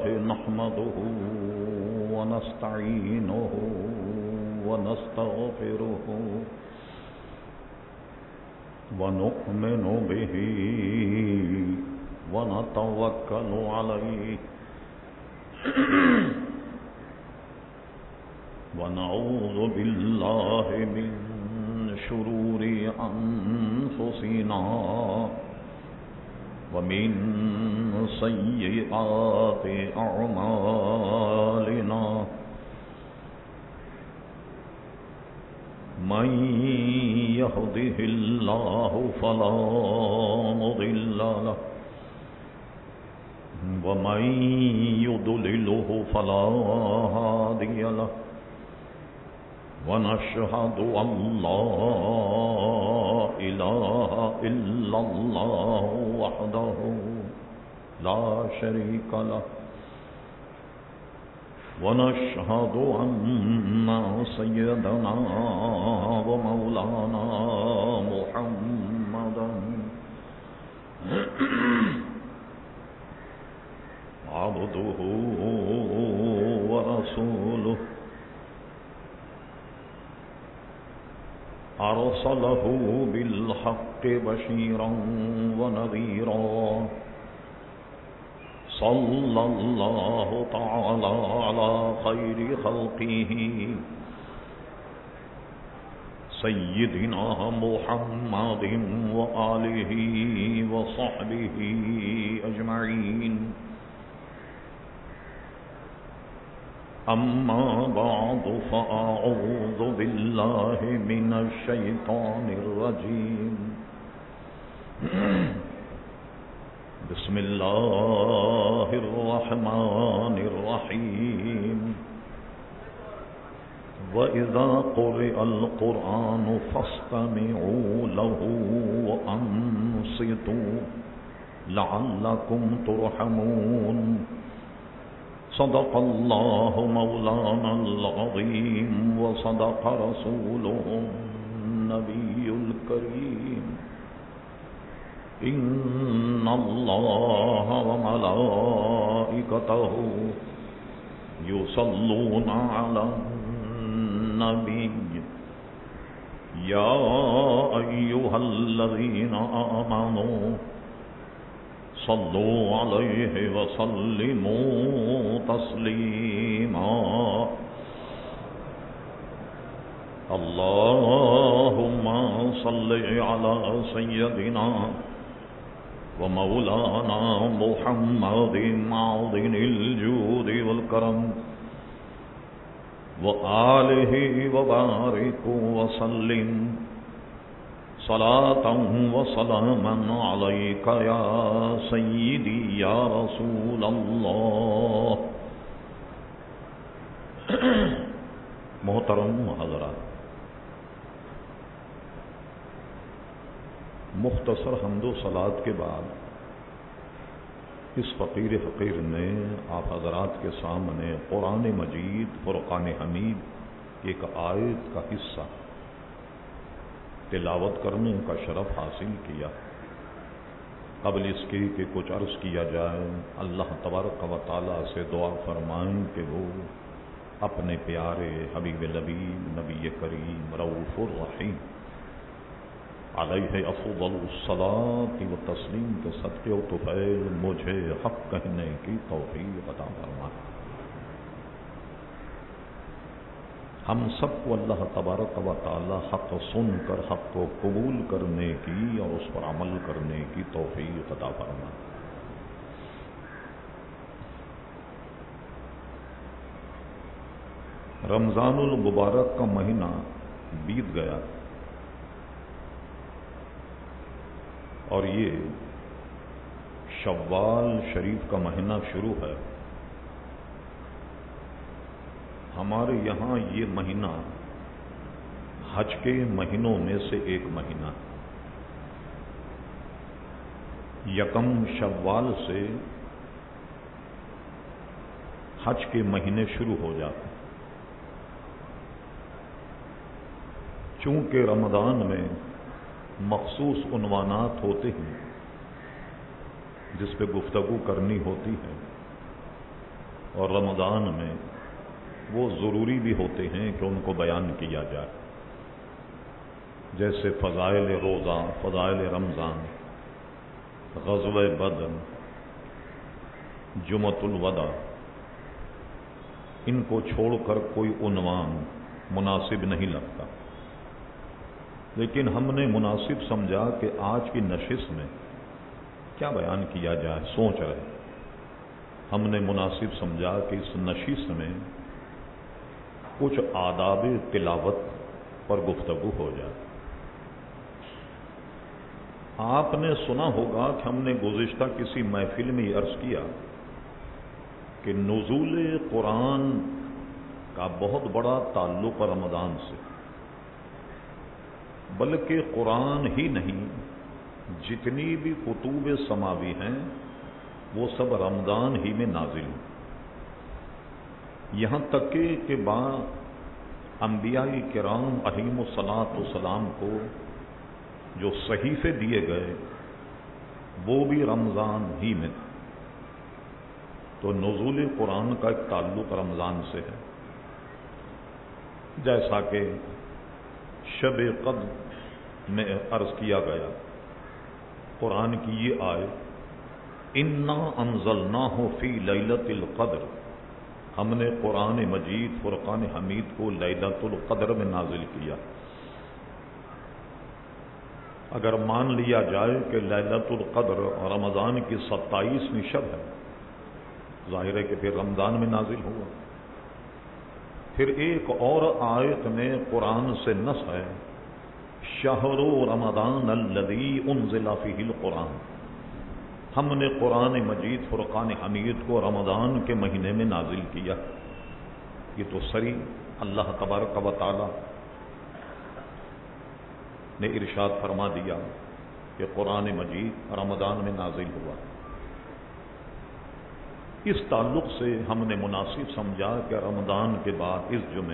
نحمده ونستعينه ونستغفره ونؤمن به ونتوكل عليه ونعوذ بالله من شرور أنفسنا ومن سيئات أعمالنا من يهده الله فلا مضل له ومن يضلله فلا هادي له ونشهد أن لا إله إلا الله وحده لا شريك له ونشهد أن سيدنا ومولانا محمدا عبده ورسوله أرسله بالحق بشيرا ونذيرا صلى الله تعالى على خير خلقه سيدنا محمد وآله وصحبه أجمعين أما بعد فأعوذ بالله من الشيطان الرجيم بسم الله الرحمن الرحيم وإذا قرئ القرآن فاستمعوا له وأنصتوا لعلكم ترحمون صدق الله مولانا العظيم وصدق رسوله النبي الكريم إن الله وملائكته يصلون على النبي يا أيها الذين آمنوا صلوا عليه وسلموا تسليما اللهم صل على سيدنا ومولانا محمد معظم الجود والكرم وآله وبارك وسلم صلاة وسلاما عليك يا سيدي يا رسول الله محترم حضرات، مختصر حمد و صلات کے بعد اس فقیر فقیر نے آپ حضرات کے سامنے قرآن مجید فرقان حمید ایک آیت کا حصہ تلاوت کرنے کا شرف حاصل کیا۔ قبل اس کے کہ کچھ عرض کیا جائے، اللہ تبارک و تعالیٰ سے دعا فرمائیں کہ وہ اپنے پیارے حبیب لبیب نبی کریم رؤوف الرحیم علیہ افضل الصلاۃ و تسلیم کے صدقے و طفیل مجھے حق کہنے کی توفیق عطا فرمائے۔ ہم سب کو اللہ تبارک و تعالی حق سن کر حق کو قبول کرنے کی اور اس پر عمل کرنے کی توفیق عطا فرمائے۔ رمضان المبارک کا مہینہ بیت گیا اور یہ شوال شریف کا مہینہ شروع ہے۔ ہمارے یہاں یہ مہینہ حج کے مہینوں میں سے ایک مہینہ، یکم شوال سے حج کے مہینے شروع ہو جاتے ہیں۔ چونکہ رمضان میں مخصوص عنوانات ہوتے ہیں جس پہ گفتگو کرنی ہوتی ہے، اور رمضان میں وہ ضروری بھی ہوتے ہیں کہ ان کو بیان کیا جائے، جیسے فضائل روزہ، فضائل رمضان، غزوہ بدر، جمعۃ الوداع، ان کو چھوڑ کر کوئی عنوان مناسب نہیں لگتا، لیکن ہم نے مناسب سمجھا کہ آج کی نشست میں کیا بیان کیا جائے، سوچ رہے ہم نے مناسب سمجھا کہ اس نشست میں کچھ آداب تلاوت پر گفتگو ہو جائے۔ آپ نے سنا ہوگا کہ ہم نے گزشتہ کسی محفل میں یہ عرض کیا کہ نزول قرآن کا بہت بڑا تعلق رمضان سے، بلکہ قرآن ہی نہیں، جتنی بھی کتب سماوی ہیں وہ سب رمضان ہی میں نازل ہیں، یہاں تک کہ بعض انبیاء کرام علیہم الصلاۃ والسلام کو جو صحیفے دیے گئے وہ بھی رمضان ہی میں، تو نزول قرآن کا ایک تعلق رمضان سے ہے۔ جیسا کہ شب قدر میں عرض کیا گیا، قرآن کی یہ آیت انا انزلناہ فی لیلۃ القدر، ہم نے قرآن مجید فرقان حمید کو لیلۃ القدر میں نازل کیا۔ اگر مان لیا جائے کہ لیلۃ القدر رمضان کی 27ویں شب ہے، ظاہر ہے کہ پھر رمضان میں نازل ہوا۔ پھر ایک اور آیت میں قرآن سے نص ہے، شہر رمضان الذی انزل فیہ القرآن، ہم نے قرآن مجید فرقان حمید کو رمضان کے مہینے میں نازل کیا۔ یہ تو سری اللہ تبارک و تعالی نے ارشاد فرما دیا کہ قرآن مجید رمضان میں نازل ہوا۔ اس تعلق سے ہم نے مناسب سمجھا کہ رمضان کے بعد اس جمعے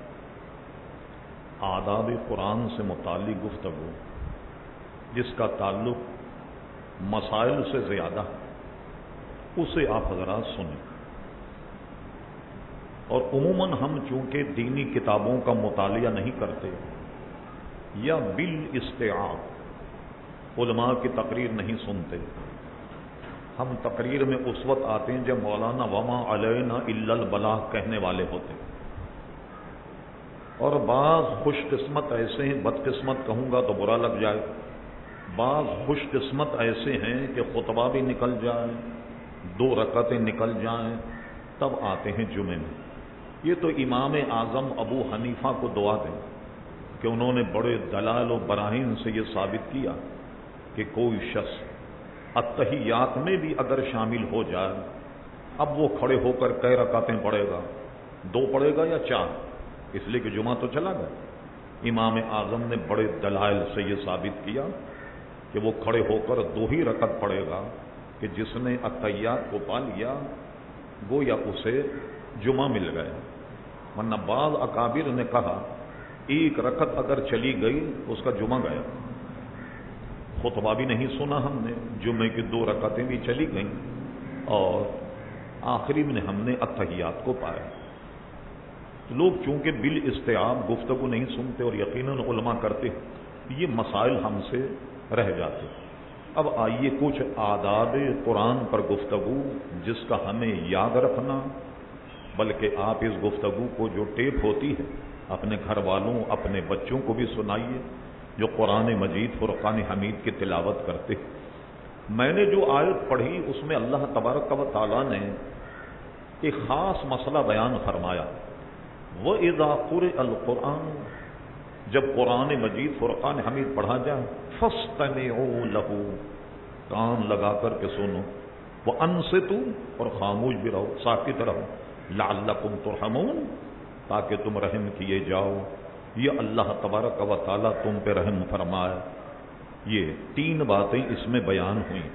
آداب قرآن سے متعلق گفتگو، جس کا تعلق مسائل سے زیادہ ہے، اسے آپ حضرات سنیں۔ اور عموماً ہم چونکہ دینی کتابوں کا مطالعہ نہیں کرتے یا بالاستعاء علماء کی تقریر نہیں سنتے، ہم تقریر میں اس وقت آتے ہیں جب مولانا وما علینا الا البلاغ کہنے والے ہوتے ہیں، اور بعض خوش قسمت ایسے ہیں، بدقسمت کہوں گا تو برا لگ جائے، بعض خوش قسمت ایسے ہیں کہ خطبہ بھی نکل جائے، 2 رکعتیں نکل جائیں، تب آتے ہیں جمعے میں۔ یہ تو امام اعظم ابو حنیفہ کو دعا دیں کہ انہوں نے بڑے دلائل و براہین سے یہ ثابت کیا کہ کوئی شخص التحیات میں بھی اگر شامل ہو جائے، اب وہ کھڑے ہو کر کئی رکعتیں پڑھے گا، 2 پڑھے گا یا 4، اس لیے کہ جمعہ تو چلا گیا۔ امام اعظم نے بڑے دلائل سے یہ ثابت کیا کہ وہ کھڑے ہو کر 2 ہی رکعت پڑھے گا کہ جس نے التحیات کو پا لیا گویا اسے جمعہ مل گئے، ورنہ بعض اکابر نے کہا 1 رکعت اگر چلی گئی اس کا جمعہ گیا، خطبہ بھی نہیں سنا ہم نے، جمعے کی 2 رکعتیں بھی چلی گئیں، اور آخری میں ہم نے التحیات کو پایا۔ لوگ چونکہ بالاستعاب گفتگو نہیں سنتے اور یقیناً علماء کرتے، یہ مسائل ہم سے رہ جاتے۔ اب آئیے کچھ آداب قرآن پر گفتگو جس کا ہمیں یاد رکھنا، بلکہ آپ اس گفتگو کو جو ٹیپ ہوتی ہے اپنے گھر والوں، اپنے بچوں کو بھی سنائیے جو قرآن مجید فرقان حمید کی تلاوت کرتے۔ میں نے جو آیت پڑھی اس میں اللہ تبارک و تعالیٰ نے ایک خاص مسئلہ بیان فرمایا، وَإِذَا قُرِئَ الْقُرْآنُ، جب قرآن مجید فرقان حمید پڑھا جائے، فَاسْتَمِعُوا لَهُ، کان لگا کر کے سنو، وَأَنصِتُوا، اور خاموش بھی رہو، ساکت رہو، لَعَلَّكُمْ تُرْحَمُونَ، تاکہ تم رحم کیے جاؤ، یہ اللہ تبارک و تعالیٰ تم پہ رحم فرمائے۔ یہ 3 باتیں اس میں بیان ہوئیں۔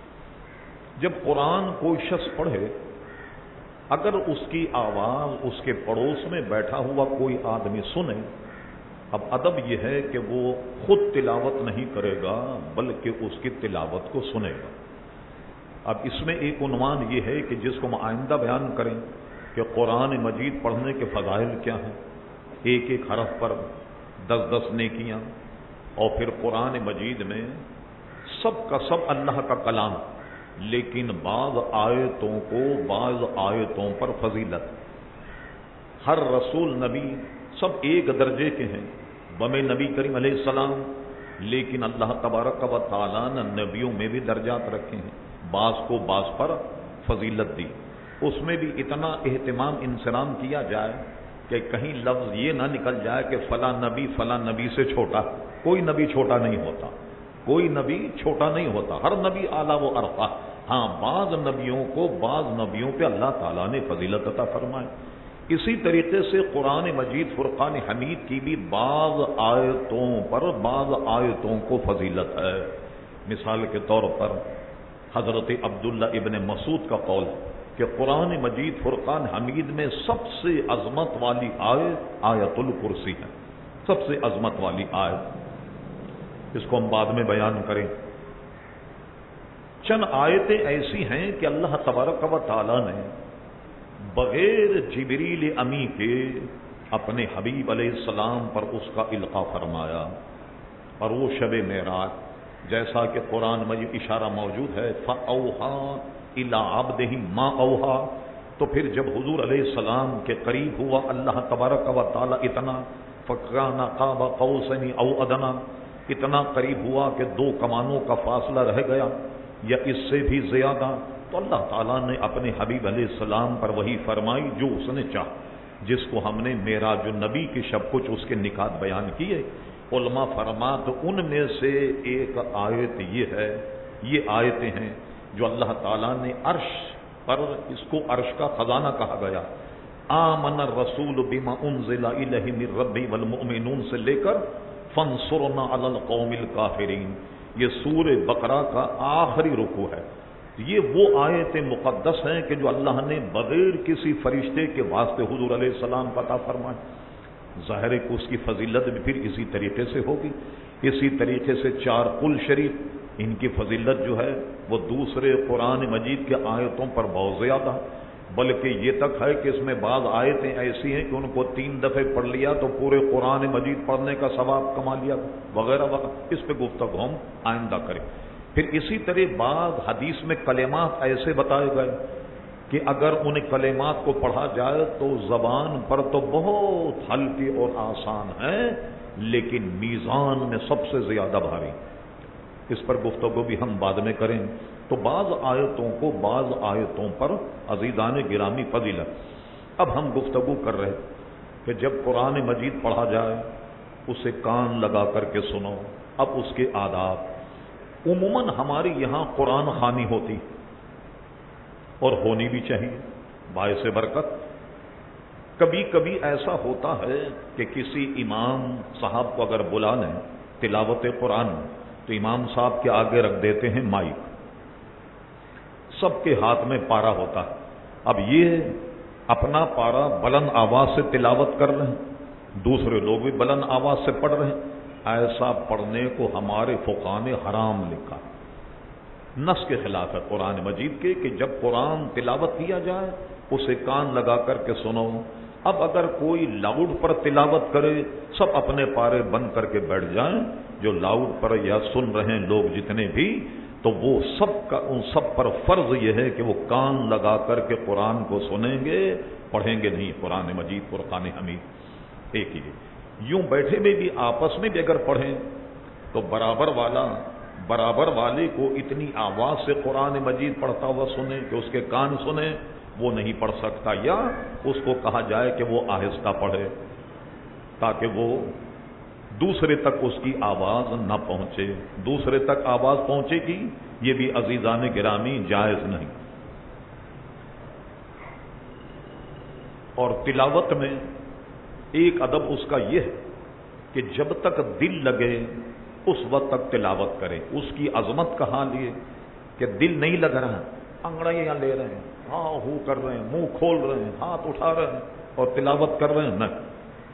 جب قرآن کوئی شخص پڑھے، اگر اس کی آواز اس کے پڑوس میں بیٹھا ہوا کوئی آدمی سنے، اب ادب یہ ہے کہ وہ خود تلاوت نہیں کرے گا بلکہ اس کی تلاوت کو سنے گا۔ اب اس میں ایک عنوان یہ ہے کہ جس کو ہم آئندہ بیان کریں کہ قرآن مجید پڑھنے کے فضائل کیا ہیں، ایک ایک حرف پر 10 نیکیاں، اور پھر قرآن مجید میں سب کا سب اللہ کا کلام، لیکن بعض آیتوں پر فضیلت۔ ہر رسول نبی سب ایک درجے کے ہیں بمِ نبی کریم علیہ السلام، لیکن اللہ تبارک و تعالیٰ نے نبیوں میں بھی درجات رکھے ہیں، بعض کو بعض پر فضیلت دی۔ اس میں بھی اتنا اہتمام انسرام کیا جائے کہ کہیں لفظ یہ نہ نکل جائے کہ فلاں نبی سے چھوٹا۔ کوئی نبی چھوٹا نہیں ہوتا، کوئی نبی چھوٹا نہیں ہوتا، ہر نبی اعلیٰ و ارفع۔ ہاں، بعض نبیوں پہ اللہ تعالیٰ نے فضیلت عطا فرمائے۔ اسی طریقے سے قرآن مجید فرقان حمید کی بھی بعض آیتوں کو فضیلت ہے۔ مثال کے طور پر حضرت عبداللہ ابن مسعود کا قول کہ قرآن مجید فرقان حمید میں سب سے عظمت والی آیت الکرسی ہے، سب سے عظمت والی آیت۔ اس کو ہم بعد میں بیان کریں۔ چند آیتیں ایسی ہیں کہ اللہ تبارک و تعالی نے بغیر جبریل امی کے اپنے حبیب علیہ السلام پر اس کا القاء فرمایا، اور وہ شب معراج، جیسا کہ قرآن مجید اشارہ موجود ہے فَأَوْحَىٰ إِلَىٰ عَبْدِهِ مَا أَوْحَىٰ، تو پھر جب حضور علیہ السلام کے قریب ہوا اللہ تبارک و تعالی اتنا فَكَانَ قَابَ قَوْسَيْنِ أَوْ أَدْنَىٰ، اتنا قریب ہوا کہ 2 کمانوں کا فاصلہ رہ گیا یا اس سے بھی زیادہ، تو اللہ تعالیٰ نے اپنے حبیب علیہ السلام پر وحی فرمائی جو اس نے چاہا، جس کو ہم نے معراج النبی کی شب کچھ اس کے نکات بیان کیے۔ علماء فرماتے ان میں سے ایک آیت یہ آیتیں ہیں جو اللہ تعالیٰ نے عرش پر، اس کو عرش کا خزانہ کہا گیا، آمن الرسول بما انزل الیہ من ربہ والمؤمنون سے لے کر فانصرنا علی القوم الکافرین، یہ سورہ بقرہ کا آخری رکوع ہے۔ یہ وہ آیتیں مقدس ہیں کہ جو اللہ نے بغیر کسی فرشتے کے واسطے حضور علیہ السلام کو عطا فرمائے۔ ظاہر ہے کہ اس کی فضیلت بھی پھر اسی طریقے سے ہوگی۔ اسی طریقے سے 4 قل شریف، ان کی فضیلت جو ہے وہ دوسرے قرآن مجید کے آیتوں پر بہت زیادہ، بلکہ یہ تک ہے کہ اس میں بعض آیتیں ایسی ہیں کہ ان کو 3 دفعے پڑھ لیا تو پورے قرآن مجید پڑھنے کا ثواب کما لیا، وغیرہ وغیرہ۔ اس پہ گفتگو ہم آئندہ کریں۔ پھر اسی طرح بعض حدیث میں کلمات ایسے بتائے گئے کہ اگر ان کلمات کو پڑھا جائے تو زبان پر تو بہت ہلکی اور آسان ہے، لیکن میزان میں سب سے زیادہ بھاری۔ اس پر گفتگو بھی ہم بعد میں کریں۔ تو بعض آیتوں پر عزیزان گرامی فضیلت۔ اب ہم گفتگو کر رہے کہ جب قرآن مجید پڑھا جائے اسے کان لگا کر کے سنو۔ اب اس کے آداب، عموماً ہماری یہاں قرآن خوانی ہوتی اور ہونی بھی چاہیے، باعث برکت۔ کبھی کبھی ایسا ہوتا ہے کہ کسی امام صاحب کو اگر بلا لیں تلاوت قرآن، تو امام صاحب کے آگے رکھ دیتے ہیں مائک، سب کے ہاتھ میں پارا ہوتا ہے۔ اب یہ اپنا پارا بلند آواز سے تلاوت کر رہے ہیں، دوسرے لوگ بھی بلند آواز سے پڑھ رہے ہیں۔ ایسا پڑھنے کو ہمارے فقہاء نے حرام لکھا، نص کے خلاف ہے قرآن مجید کے، کہ جب قرآن تلاوت کیا جائے اسے کان لگا کر کے سنو۔ اب اگر کوئی لاؤڈ پر تلاوت کرے، سب اپنے پارے بند کر کے بیٹھ جائیں، جو لاؤڈ پر یا سن رہے ہیں لوگ جتنے بھی، تو وہ ان سب پر فرض یہ ہے کہ وہ کان لگا کر کے قرآن کو سنیں گے، پڑھیں گے نہیں قرآن مجید فرقان حمید۔ ایک ہی یوں بیٹھے میں بھی آپس میں بھی اگر پڑھیں تو برابر والے کو اتنی آواز سے قرآن مجید پڑھتا ہوا سنیں کہ اس کے کان سنیں، وہ نہیں پڑھ سکتا، یا اس کو کہا جائے کہ وہ آہستہ پڑھے تاکہ وہ دوسرے تک اس کی آواز نہ پہنچے۔ دوسرے تک آواز پہنچے گی، یہ بھی عزیزان گرامی جائز نہیں۔ اور تلاوت میں ایک ادب اس کا یہ ہے کہ جب تک دل لگے اس وقت تک تلاوت کرے۔ اس کی عظمت کا حال یہ کہ دل نہیں لگ رہا، انگڑیاں لے رہے ہیں، ہاں ہو کر رہے ہیں، منہ کھول رہے ہیں، ہاتھ اٹھا رہے ہیں اور تلاوت کر رہے ہیں، نہ،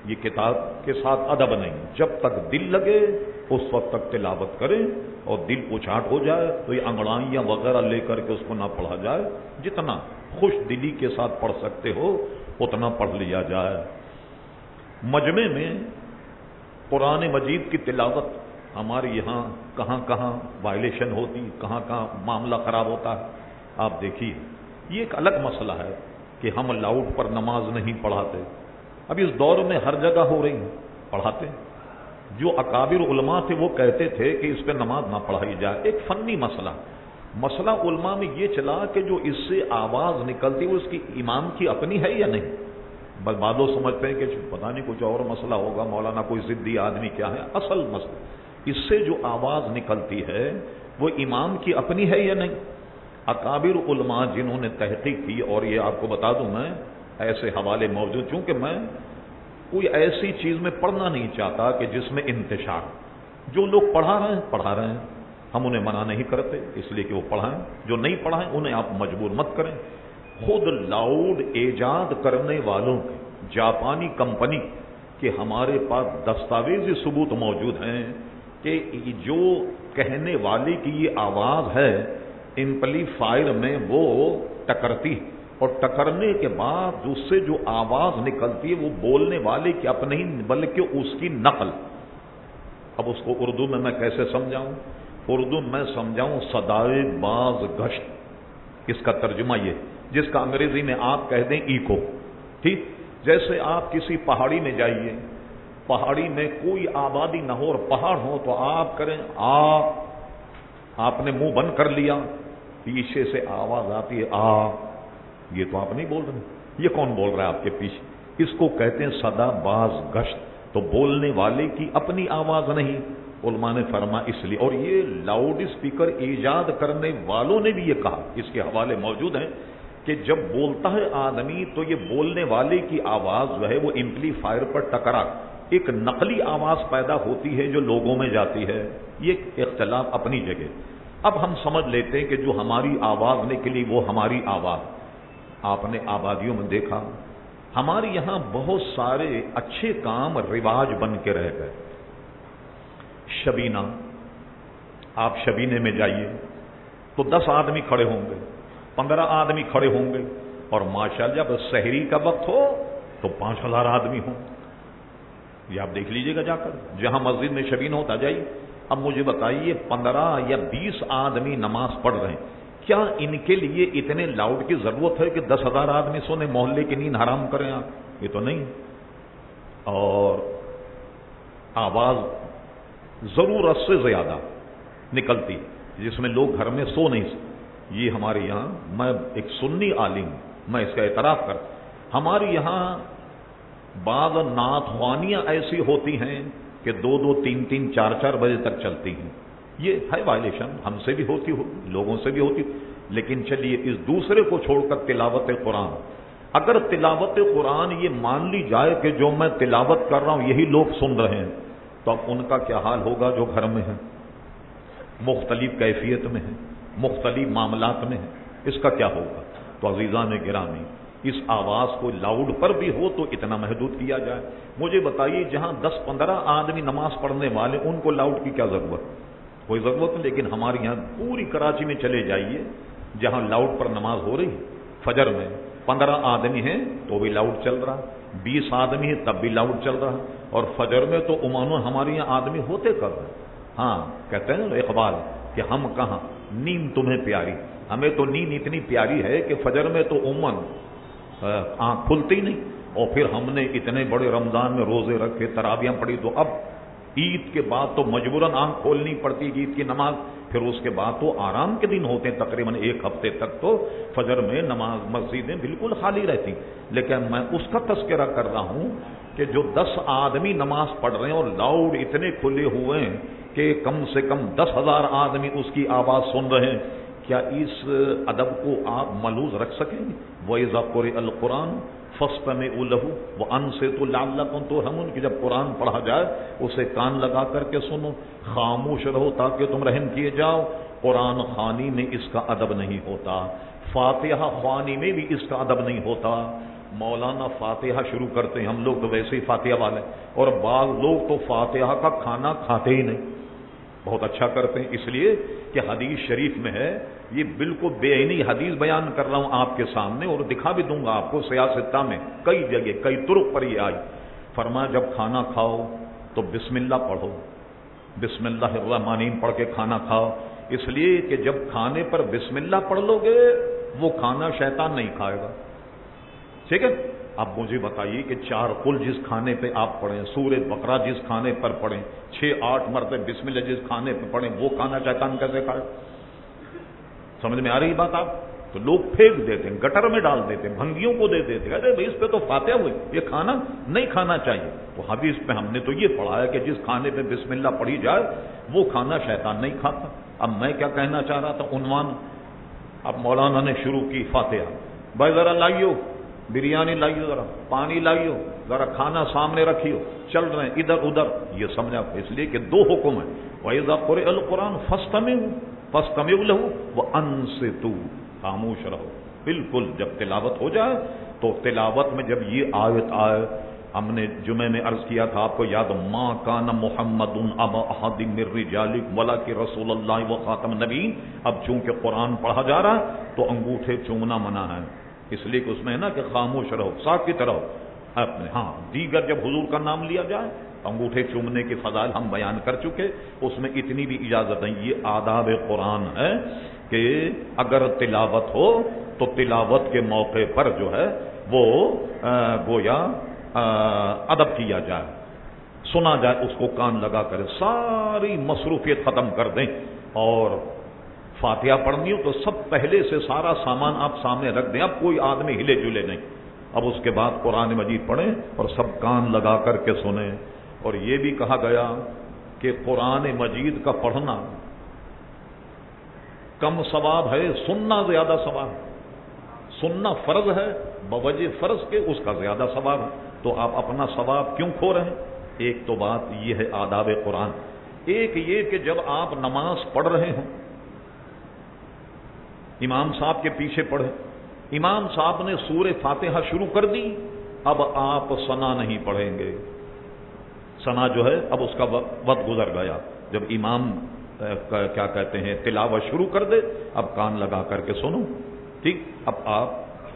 یہ کتاب کے ساتھ ادب نہیں، جب تک دل لگے اس وقت تک تلاوت کریں، اور دل اچاٹ ہو جائے تو یہ انگڑائیاں وغیرہ لے کر کے اس کو نہ پڑھا جائے، جتنا خوش دلی کے ساتھ پڑھ سکتے ہو اتنا پڑھ لیا جائے۔ مجمع میں قرآن مجید کی تلاوت ہمارے یہاں کہاں کہاں وائلیشن ہوتی، کہاں کہاں معاملہ خراب ہوتا ہے، آپ دیکھیے۔ یہ ایک الگ مسئلہ ہے کہ ہم لاؤڈ پر نماز نہیں پڑھاتے، اب اس دور میں ہر جگہ ہو رہی ہے، پڑھاتے۔ جو اکابر علماء تھے وہ کہتے تھے کہ اس پہ نماز نہ پڑھائی جائے، ایک فنی مسئلہ علماء میں یہ چلا کہ جو اس سے آواز نکلتی وہ اس کی امام کی اپنی ہے یا نہیں۔ بس بعض لوگ سمجھتے ہیں کہ پتہ نہیں کچھ اور مسئلہ ہوگا، مولانا کوئی ضدی آدمی کیا ہے۔ اصل مسئلہ اس سے جو آواز نکلتی ہے وہ امام کی اپنی ہے یا نہیں۔ اکابر علماء جنہوں نے تحقیق کی، اور یہ آپ کو بتا دوں میں ایسے حوالے موجود، چونکہ میں کوئی ایسی چیز میں پڑھنا نہیں چاہتا کہ جس میں انتشار، جو لوگ پڑھا رہے ہیں ہم انہیں منع نہیں کرتے اس لیے کہ وہ پڑھائیں، جو نہیں پڑھائیں انہیں آپ مجبور مت کریں۔ خود لاؤڈ ایجاد کرنے والوں کی جاپانی کمپنی کے ہمارے پاس دستاویزی ثبوت موجود ہیں کہ جو کہنے والے کی یہ آواز ہے ایمپلیفائر میں وہ ٹکرتی ہے، اور ٹکرنے کے بعد اس سے جو آواز نکلتی ہے وہ بولنے والے کی اپنے ہی بلکہ اس کی نقل۔ اب اس کو اردو میں کیسے سمجھاؤں؟ اردو میں سمجھاؤں صدائے باز گشت، اس کا ترجمہ یہ جس کا انگریزی میں آپ کہہ دیں ایکو، ٹھیک؟ جیسے آپ کسی پہاڑی میں جائیے، پہاڑی میں کوئی آبادی نہ ہو اور پہاڑ ہو تو آپ کریں آپ نے منہ بند کر لیا، پیچھے سے آواز آتی ہے یہ تو آپ نہیں بول رہے، یہ کون بول رہا ہے آپ کے پیچھے؟ اس کو کہتے ہیں صدا باز گشت، تو بولنے والے کی اپنی آواز نہیں۔ علماء نے فرما اس لیے، اور یہ لاؤڈ اسپیکر ایجاد کرنے والوں نے بھی یہ کہا، اس کے حوالے موجود ہیں کہ جب بولتا ہے آدمی تو یہ بولنے والے کی آواز جو ہے وہ ایمپلیفائر پر ٹکرا ایک نقلی آواز پیدا ہوتی ہے جو لوگوں میں جاتی ہے۔ یہ اختلاف اپنی جگہ۔ اب ہم سمجھ لیتے ہیں کہ جو ہماری آواز نکلی وہ ہماری آواز۔ آپ نے آبادیوں میں دیکھا ہمارے یہاں بہت سارے اچھے کام رواج بن کے رہ گئے۔ شبینہ، آپ شبینے میں جائیے تو 10 آدمی کھڑے ہوں گے، 15 آدمی کھڑے ہوں گے، اور ماشاءاللہ جب سحری کا وقت ہو تو 5000 آدمی ہوں۔ یہ آپ دیکھ لیجئے گا جا کر، جہاں مسجد میں شبین ہوتا جائیے۔ اب مجھے بتائیے 15 یا 20 آدمی نماز پڑھ رہے ہیں، کیا ان کے لیے اتنے لاؤڈ کی ضرورت ہے کہ 10,000 آدمی سونے، محلے کی نیند حرام کریں آپ؟ یہ تو نہیں۔ اور آواز ضرورت سے زیادہ نکلتی جس میں لوگ گھر میں سو نہیں سکتے۔ یہ ہمارے یہاں، میں ایک سنی عالم، میں اس کا اعتراف کرتا، ہمارے یہاں بعض نعت خوانیاں ایسی ہوتی ہیں کہ 2-2, 3-3, 4-4 بجے تک چلتی ہیں۔ یہ ہے وائلیشن، ہم سے بھی ہوتی ہو، لوگوں سے بھی ہوتی، لیکن چلیے اس دوسرے کو چھوڑ کر تلاوت قرآن، اگر تلاوت قرآن یہ مان لی جائے کہ جو میں تلاوت کر رہا ہوں یہی لوگ سن رہے ہیں، تو اب ان کا کیا حال ہوگا جو گھر میں ہیں، مختلف کیفیت میں ہیں، مختلف معاملات میں ہیں، اس کا کیا ہوگا؟ تو عزیزان گرامی، اس آواز کو لاؤڈ پر بھی ہو تو اتنا محدود کیا جائے۔ مجھے بتائیے جہاں 10-15 آدمی نماز پڑھنے والے ان کو لاؤڈ کی کیا ضرورت؟ کوئی ضرورت نہیں۔ لیکن ہمارے یہاں پوری کراچی میں چلے جائیے جہاں لاؤڈ پر نماز ہو رہی، فجر میں 15 آدمی ہیں تو بھی لاؤڈ چل رہا، 20 آدمی ہیں تب بھی لاؤڈ چل رہا، اور فجر میں تو عموماً ہمارے یہاں آدمی ہوتے کر رہے ہیں۔ ہاں کہتے ہیں اقبال کہ ہم کہاں نیند تمہیں پیاری، ہمیں تو نیند اتنی پیاری ہے کہ فجر میں تو عموماً آنکھ کھلتی نہیں، اور پھر ہم نے اتنے بڑے رمضان میں روزے رکھے، تراویاں پڑھی، تو اب عید کے بعد تو مجبوراً آنکھ کھولنی پڑتی ہے عید کی نماز، پھر اس کے بعد تو آرام کے دن ہوتے ہیں، تقریباً 1 ہفتے تک تو فجر میں نماز مسجدیں بالکل خالی رہتی۔ لیکن میں اس کا تذکرہ کر رہا ہوں کہ جو 10 آدمی نماز پڑھ رہے ہیں اور لاؤڈ اتنے کھلے ہوئے ہیں کہ کم سے کم 10,000 آدمی اس کی آواز سن رہے ہیں، کیا اس ادب کو آپ ملحوظ رکھ سکیں گے؟ وَإِذَا قُرِئَ الْقُرْآنُ فَاسْتَمِعُوا لَهُ وَأَنصِتُوا لَعَلَّكُمْ تُرْحَمُونَ، کہ جب قرآن پڑھا جائے اسے کان لگا کر کے سنو، خاموش رہو تاکہ تم رحم کیے جاؤ۔ قرآن خوانی میں اس کا ادب نہیں ہوتا، فاتحہ خوانی میں بھی اس کا ادب نہیں ہوتا، مولانا فاتحہ شروع کرتے ہیں، ہم لوگ تو ویسے ہی فاتحہ والے، اور بعض لوگ تو فاتحہ کا کھانا کھاتے ہی نہیں، بہت اچھا کرتے ہیں، اس لیے کہ حدیث شریف میں ہے، یہ بالکل بے عینی حدیث بیان کر رہا ہوں آپ کے سامنے، اور دکھا بھی دوں گا آپ کو، سیاستہ میں کئی جگہ کئی طرق پر یہ آئی، فرمایا جب کھانا کھاؤ تو بسم اللہ پڑھو، بسم اللہ الرحمن الرحیم پڑھ کے کھانا کھاؤ، اس لیے کہ جب کھانے پر بسم اللہ پڑھ لو گے وہ کھانا شیطان نہیں کھائے گا، ٹھیک ہے؟ اب مجھے بتائیے کہ 4 قل جس کھانے پہ آپ پڑھیں، سورہ بقرہ جس کھانے پر پڑھیں، 6-8 مرتبہ بسم اللہ جس کھانے پہ پڑھیں، وہ کھانا شیطان کیسے کھائے؟ سمجھ میں آ رہی بات آپ؟ تو لوگ پھینک دیتے ہیں، گٹر میں ڈال دیتے ہیں، بھنگیوں کو دے دیتے ہیں، ارے بھائی اس پہ تو فاتحہ ہوئی، یہ کھانا نہیں کھانا چاہیے۔ تو حدیث پہ ہم نے تو یہ پڑھا ہے کہ جس کھانے پہ بسم اللہ پڑھی جائے وہ کھانا شیطان نہیں کھاتا۔ اب میں کیا کہنا چاہ رہا تھا، عنوان اب مولانا نے شروع کی فاتحہ، بھائی ذرا لائیو بریانی لائیو، ذرا پانی لائیو، ذرا کھانا سامنے رکھیو، چل رہے ہیں ادھر ادھر، یہ سمجھا، اس لیے کہ 2 حکم ہیں، وَإِذَا قُرِئَ الْقُرْآنُ فَاسْتَمِعُوا لَهُ وَأَنصِتُوا، خاموش رہو۔ بالکل جب تلاوت ہو جائے تو تلاوت میں جب یہ آیت آئے، ہم نے جمعے میں عرض کیا تھا آپ کو یاد، ما کان محمد ابا احد من رجالکم ولکن رسول اللہ وخاتم النبیین، اب چونکہ قرآن پڑھا جا رہا ہے تو انگوٹھے چومنا منع ہے، اس لیے کہ اس میں ہے نا کہ خاموش رہو، ساکت رہو اپنے، ہاں دیگر جب حضور کا نام لیا جائے انگوٹھے چومنے کے فضائل ہم بیان کر چکے، اس میں اتنی بھی اجازت نہیں، یہ آداب قرآن ہے کہ اگر تلاوت ہو تو تلاوت کے موقع پر جو ہے وہ گویا ادب کیا جائے، سنا جائے، اس کو کان لگا کر ساری مصروفیت ختم کر دیں، اور فاتحہ پڑھنی ہو تو سب پہلے سے سارا سامان آپ سامنے رکھ دیں، اب کوئی آدمی ہلے جلے نہیں، اب اس کے بعد قرآن مجید پڑھیں اور سب کان لگا کر کے سنیں۔ اور یہ بھی کہا گیا کہ قرآن مجید کا پڑھنا کم ثواب ہے، سننا زیادہ ثواب ہے، سننا فرض ہے، بوجہ فرض کے اس کا زیادہ ثواب ہے، تو آپ اپنا ثواب کیوں کھو رہے ہیں؟ ایک تو بات یہ ہے آداب قرآن، ایک یہ کہ جب آپ نماز پڑھ رہے ہوں، امام صاحب کے پیچھے پڑھیں، امام صاحب نے سورہ فاتحہ شروع کر دی، اب آپ ثنا نہیں پڑھیں گے، ثنا جو ہے اب اس کا وقت گزر گیا، جب امام کیا کہتے ہیں تلاوت شروع کر دے اب کان لگا کر کے سنو، ٹھیک؟ اب آپ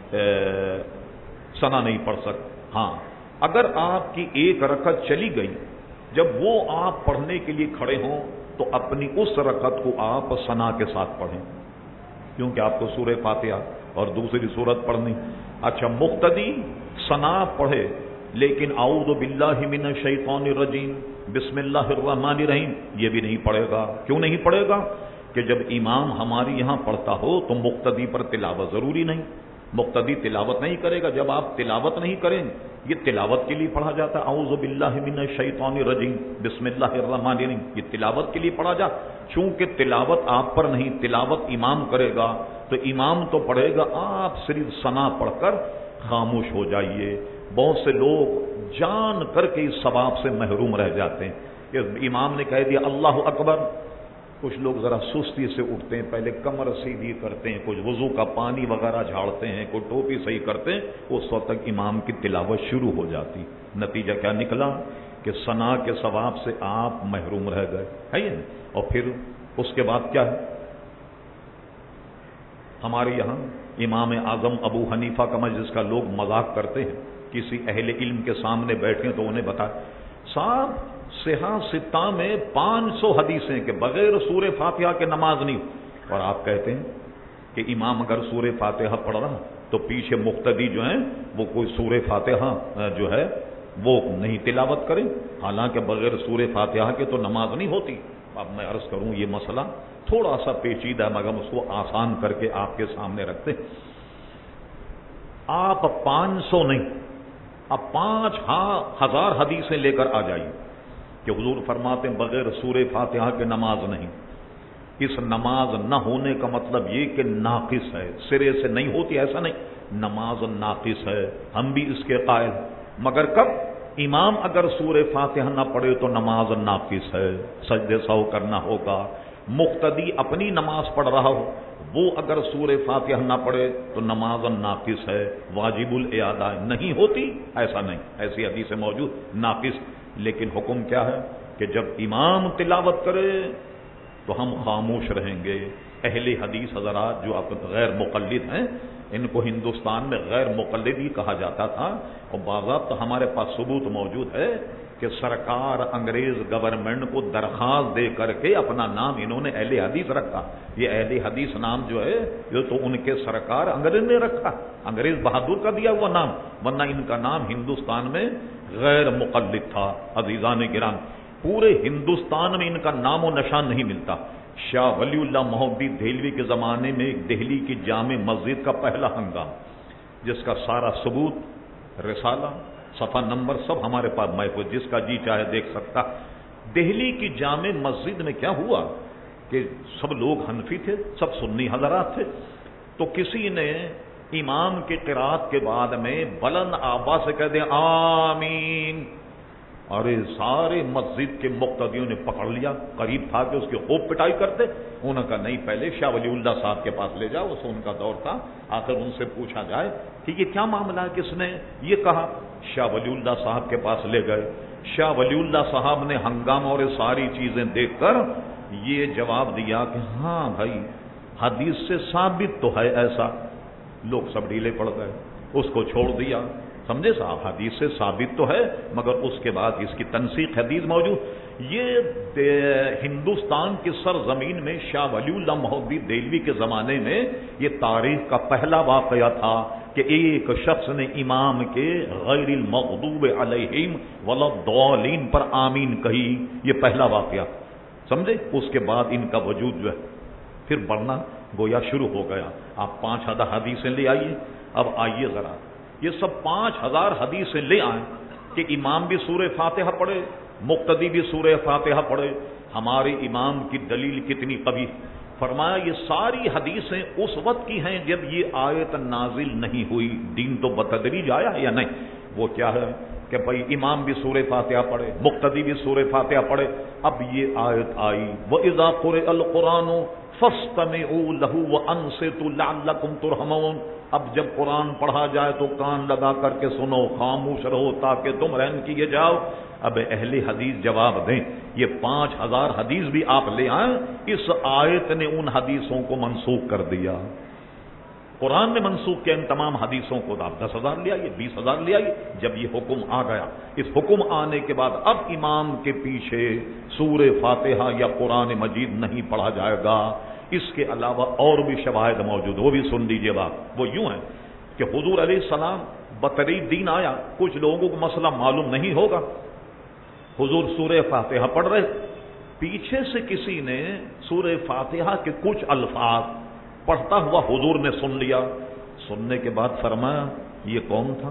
ثنا نہیں پڑھ سکتے، ہاں اگر آپ کی ایک رکعت چلی گئی، جب وہ آپ پڑھنے کے لیے کھڑے ہوں تو اپنی اس رکعت کو آپ ثنا کے ساتھ پڑھیں، کیونکہ آپ کو سورہ فاتحہ اور دوسری سورت پڑھنی۔ اچھا مقتدی ثنا پڑھے لیکن اعوذ باللہ من الشیطان الرجیم بسم اللہ الرحمن الرحیم یہ بھی نہیں پڑھے گا، کیوں نہیں پڑھے گا؟ کہ جب امام ہماری یہاں پڑھتا ہو تو مقتدی پر تلاوت ضروری نہیں، مقتدی تلاوت نہیں کرے گا، جب آپ تلاوت نہیں کریں یہ تلاوت کے لیے پڑھا جاتا ہے، اعوذ باللہ من الشیطان الرجیم بسم اللہ الرحمن الرحیم، یہ تلاوت کے لیے پڑھا جا، چونکہ تلاوت آپ پر نہیں، تلاوت امام کرے گا، تو امام تو پڑھے گا، آپ صرف ثنا پڑھ کر خاموش ہو جائیے۔ بہت سے لوگ جان کر کے اس ثواب سے محروم رہ جاتے ہیں کہ امام نے کہہ دیا اللہ اکبر، کچھ لوگ ذرا سستی سے اٹھتے ہیں، پہلے کمر سیدھی کرتے ہیں، کچھ وضو کا پانی وغیرہ جھاڑتے ہیں، کوئی ٹوپی صحیح کرتے ہیں، اس وقت تک امام کی تلاوت شروع ہو جاتی، نتیجہ کیا نکلا کہ ثنا کے ثواب سے آپ محروم رہ گئے، ہے یہ؟ اور پھر اس کے بعد کیا ہے، ہمارے یہاں امام اعظم ابو حنیفہ کا مجلس کا لوگ مذاق کرتے ہیں، کسی اہل علم کے سامنے بیٹھے تو انہیں بتا صاحب صحاح ستہ میں 500 حدیثیں کہ بغیر سورہ فاتحہ کے نماز نہیں، اور آپ کہتے ہیں کہ امام اگر سورہ فاتحہ پڑھ رہا تو پیچھے مقتدی جو ہیں وہ کوئی سورہ فاتحہ جو ہے وہ نہیں تلاوت کریں، حالانکہ بغیر سورہ فاتحہ کے تو نماز نہیں ہوتی۔ اب میں عرض کروں یہ مسئلہ تھوڑا سا پیچیدہ مگر اس کو آسان کر کے آپ کے سامنے رکھتے ہیں، آپ 500 نہیں، اب 5000 حدیثیں لے کر آ جائیے کہ حضور فرماتے ہیں بغیر سورہ فاتحہ کے نماز نہیں، اس نماز نہ ہونے کا مطلب یہ کہ ناقص ہے، سرے سے نہیں ہوتی ایسا نہیں، نماز ناقص ہے، ہم بھی اس کے قائل، مگر کب؟ امام اگر سورہ فاتحہ نہ پڑھے تو نماز ناقص ہے، سجدے سہو کرنا ہوگا، مقتدی اپنی نماز پڑھ رہا ہو، وہ اگر سورہ فاتحہ نہ پڑھے تو نماز ناقص ہے، واجب الاعادہ نہیں ہوتی، ایسا نہیں، ایسی حدیث موجود ناقص۔ لیکن حکم کیا ہے کہ جب امام تلاوت کرے تو ہم خاموش رہیں گے۔ اہل حدیث حضرات جو اب غیر مقلد ہیں، ان کو ہندوستان میں غیر مقلد ہی کہا جاتا تھا، اور باضابطہ ہمارے پاس ثبوت موجود ہے کہ سرکار انگریز گورنمنٹ کو درخواست دے کر کے اپنا نام انہوں نے اہل حدیث رکھا۔ یہ اہل حدیث نام جو ہے یہ تو ان کے سرکار انگریز نے رکھا، انگریز بہادر کا دیا ہوا نام، ورنہ ان کا نام ہندوستان میں غیر مقلد تھا۔ عزیزان گرامی، پورے ہندوستان میں ان کا نام و نشان نہیں ملتا۔ شاہ ولی اللہ محدث دہلوی کے زمانے میں ایک دہلی کی جامع مسجد کا پہلا ہنگام، جس کا سارا ثبوت، رسالہ، صفحہ نمبر سب ہمارے پاس محفوظ، جس کا جی چاہے دیکھ سکتا۔ دہلی کی جامع مسجد میں کیا ہوا کہ سب لوگ حنفی تھے، سب سنی حضرات تھے، تو کسی نے امام کی قرات کے بعد میں بلند آواز سے کہہ دیا آمین، اور سارے مسجد کے مقتدیوں نے پکڑ لیا، قریب تھا کہ اس کی خوب پٹائی کرتے۔ انہوں نے کہا نہیں، پہلے شاہ ولی اللہ صاحب کے پاس لے جاؤ، اس ان کا دور تھا، آخر ان سے پوچھا جائے کہ یہ کیا معاملہ ہے، کس نے یہ کہا۔ شاہ ولی اللہ صاحب کے پاس لے گئے، شاہ ولی اللہ صاحب نے ہنگامہ اور ساری چیزیں دیکھ کر یہ جواب دیا کہ ہاں بھائی حدیث سے ثابت تو ہے ایسا۔ لوگ سب ڈھیلے پڑ گئے، اس کو چھوڑ دیا۔ سمجھے صاحب، حدیث سے ثابت تو ہے مگر اس کے بعد اس کی تنسیخ حدیث موجود۔ یہ ہندوستان کی سرزمین میں شاہ ولی اللہ محدث دہلوی کے زمانے میں یہ تاریخ کا پہلا واقعہ تھا کہ ایک شخص نے امام کے غیر المغضوب علیہم ولا الضالین پر آمین کہی، یہ پہلا واقعہ، سمجھے۔ اس کے بعد ان کا وجود جو ہے پھر بڑھنا گویا شروع ہو گیا۔ آپ 5000 حدیثیں لے آئیے۔ اب آئیے ذرا، یہ سب 5000 حدیثیں لے آئیں کہ امام بھی سورہ فاتحہ پڑھے، مقتدی بھی سورہ فاتحہ پڑھے۔ ہمارے امام کی دلیل کتنی قوی، فرمایا یہ ساری حدیثیں اس وقت کی ہیں جب یہ آیت نازل نہیں ہوئی، دین تو بتدریج آیا یا نہیں۔ وہ کیا ہے کہ بھائی امام بھی سورہ فاتحہ پڑھے، مقتدی بھی سورہ فاتحہ پڑھے۔ اب یہ آیت آئی وَإِذَا قُرِئَ الْقُرْآنُ فَاسْتَمِعُوا لَهُ وَأَنصِتُوا لَعَلَّكُمْ تُرْحَمُونَ۔ اب جب قرآن پڑھا جائے تو کان لگا کر کے سنو، خاموش رہو تاکہ تم رحم کیے جاؤ۔ اب اہل حدیث جواب دیں، یہ 5000 حدیث بھی آپ لے آئیں، اس آیت نے ان حدیثوں کو منسوخ کر دیا۔ قرآن نے منسوخ کیا ان تمام حدیثوں کو۔ آپ 10,000 لے آئیے، 20,000 لے آئیے۔ جب یہ حکم آ گیا، اس حکم آنے کے بعد اب امام کے پیچھے سورہ فاتحہ یا قرآن مجید نہیں پڑھا جائے گا۔ اس کے علاوہ اور بھی شواہد موجود، وہ بھی سن لیجیے بات۔ وہ یوں ہے کہ حضور علیہ السلام بطری دین آیا، کچھ لوگوں کو مسئلہ معلوم نہیں ہوگا، حضور سورہ فاتحہ پڑھ رہے، پیچھے سے کسی نے سورہ فاتحہ کے کچھ الفاظ پڑھتا ہوا حضور نے سن لیا۔ سننے کے بعد فرمایا یہ کون تھا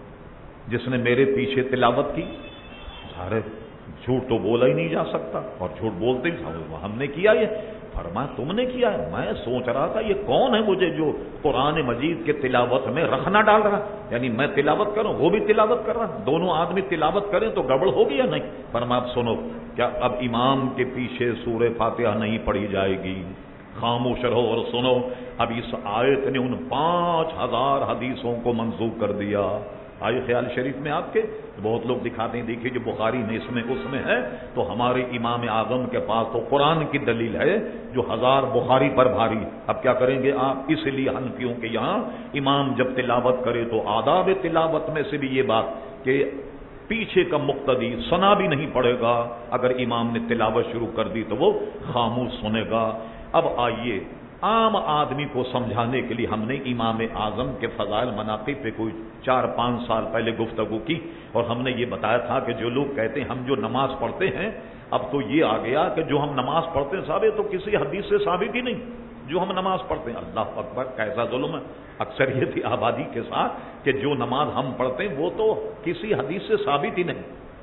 جس نے میرے پیچھے تلاوت کی؟ ارے جھوٹ تو بولا ہی نہیں جا سکتا، اور جھوٹ بولتے ہی ہم نے کیا۔ یہ فرمایا تم نے کیا ہے؟ میں سوچ رہا تھا یہ کون ہے مجھے جو قرآن مجید کے تلاوت میں رخنا ڈال رہا، یعنی میں تلاوت کروں وہ بھی تلاوت کر رہا، دونوں آدمی تلاوت کریں تو گڑبڑ ہوگی یا نہیں؟ فرمایا اب سنو، کیا اب امام کے پیچھے سورہ فاتحہ نہیں پڑھی جائے گی؟ خاموش رہو اور سنو۔ اب اس آیت نے ان 5000 حدیثوں کو منسوخ کر دیا۔ آئے خیال شریف میں آپ کے بہت لوگ دکھاتے ہیں، دیکھیے جو بخاری میں اس میں ہے، تو ہمارے امام اعظم کے پاس تو قرآن کی دلیل ہے جو 1000 بخاری پر بھاری۔ اب کیا کریں گے آپ؟ اس لیے حنفیوں کے یہاں امام جب تلاوت کرے تو آداب تلاوت میں سے بھی یہ بات کہ پیچھے کا مقتدی ثنا بھی نہیں پڑے گا، اگر امام نے تلاوت شروع کر دی تو وہ خاموش سنے گا۔ اب آئیے عام آدمی کو سمجھانے کے لیے ہم نے امام اعظم کے فضائل مناقب پہ کوئی 4-5 سال پہلے گفتگو کی، اور ہم نے یہ بتایا تھا کہ جو لوگ کہتے ہیں ہم جو نماز پڑھتے ہیں، اب تو یہ آ گیا کہ جو ہم نماز پڑھتے ہیں صاحب تو کسی حدیث سے ثابت ہی نہیں، جو ہم نماز پڑھتے ہیں۔ اللہ اکبر، کیسا ظلم ہے اکثریت آبادی کے ساتھ کہ جو نماز ہم پڑھتے ہیں وہ تو کسی حدیث سے ثابت ہی نہیں۔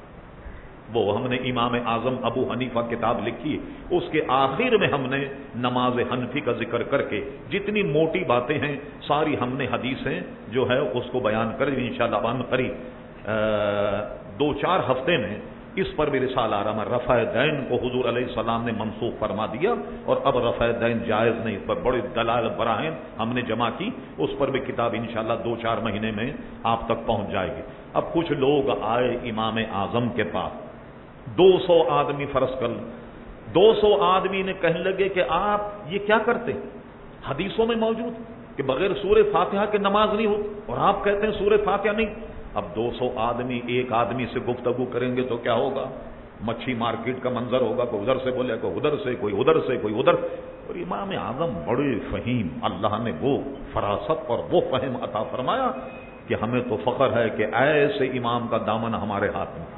وہ ہم نے امام اعظم ابو حنیفہ کتاب لکھی، اس کے آخر میں ہم نے نماز حنفی کا ذکر کر کے جتنی موٹی باتیں ہیں ساری ہم نے حدیثیں جو ہے اس کو بیان کر انشاءاللہ عن قریب 2-4 ہفتے میں اس پر بھی رسالہ آ رہا ہے، رفع دین کو حضور علیہ السلام نے منسوخ فرما دیا اور اب رفع دین جائز نہیں، اس پر بڑی دلائل براہین ہم نے جمع کی، اس پر بھی کتاب انشاءاللہ 2-4 مہینے میں آپ تک پہنچ جائے گی۔ اب کچھ لوگ آئے امام اعظم کے پاس، 200 آدمی فرض کر لیں، 200 آدمی نے کہنے لگے کہ آپ یہ کیا کرتے ہیں؟ حدیثوں میں موجود کہ بغیر سورہ فاتحہ کے نماز نہیں ہوتی، اور آپ کہتے ہیں سورہ فاتحہ نہیں۔ اب 200 آدمی ایک آدمی سے گفتگو کریں گے تو کیا ہوگا؟ مچھی مارکیٹ کا منظر ہوگا، کوئی ادھر سے بولے، کوئی ادھر سے، کوئی ادھر سے، کوئی ادھر۔ اور امام اعظم بڑے فہیم، اللہ نے وہ فراست اور وہ فہم عطا فرمایا کہ ہمیں تو فخر ہے کہ ایسے امام کا دامن ہمارے ہاتھ میں۔